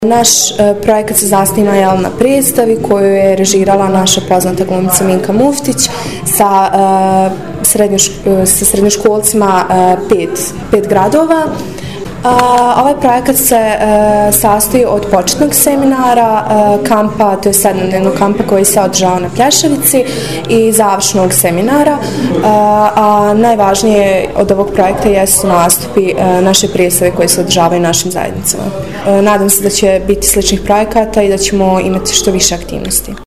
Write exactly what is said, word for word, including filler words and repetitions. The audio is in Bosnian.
Naš projekat se zasniva na predstavi koju je režirala naša poznata glumica Minka Muftić sa, srednjo, sa srednjoškolcima pet, pet gradova. Ovaj projekat se sastoji od početnog seminara, kampa, to je sedmodnevnog kampa koji se održava na Plješevici i završnog seminara, a najvažnije od ovog projekta jesu nastupi naše predstave koje se održavaju našim zajednicama. Nadam se da će biti sličnih projekata i da ćemo imati što više aktivnosti.